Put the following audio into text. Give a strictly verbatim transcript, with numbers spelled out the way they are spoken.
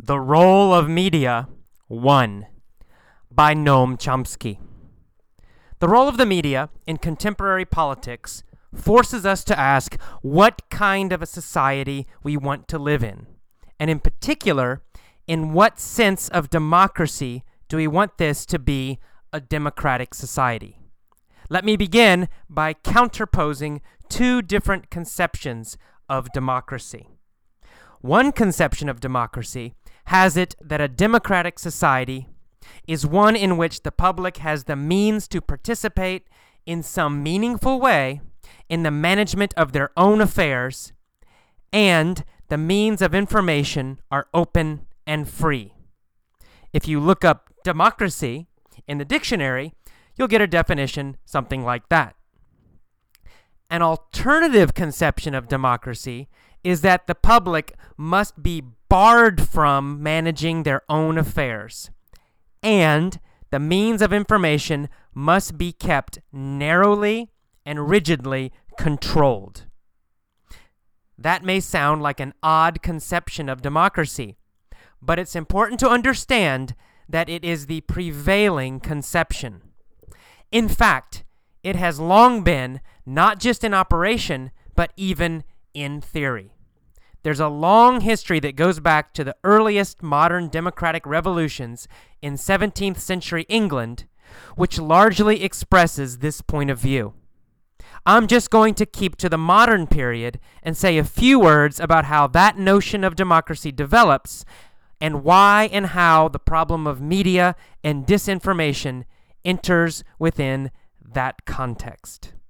The Role of Media, one, by Noam Chomsky. The role of the media in contemporary politics forces us to ask what kind of a society we want to live in, and in particular, in what sense of democracy do we want this to be a democratic society. Let me begin by counterposing two different conceptions of democracy. One conception of democracy has it that a democratic society is one in which the public has the means to participate in some meaningful way in the management of their own affairs, and the means of information are open and free. If you look up democracy in the dictionary, you'll get a definition something like that. An alternative conception of democracy is that the public must be barred from managing their own affairs, and the means of information must be kept narrowly and rigidly controlled. That may sound like an odd conception of democracy, but it's important to understand that it is the prevailing conception. In fact, it has long been not just in operation, but even in theory. There's a long history that goes back to the earliest modern democratic revolutions in seventeenth century England, which largely expresses this point of view. I'm just going to keep to the modern period and say a few words about how that notion of democracy develops and why and how the problem of media and disinformation enters within that context.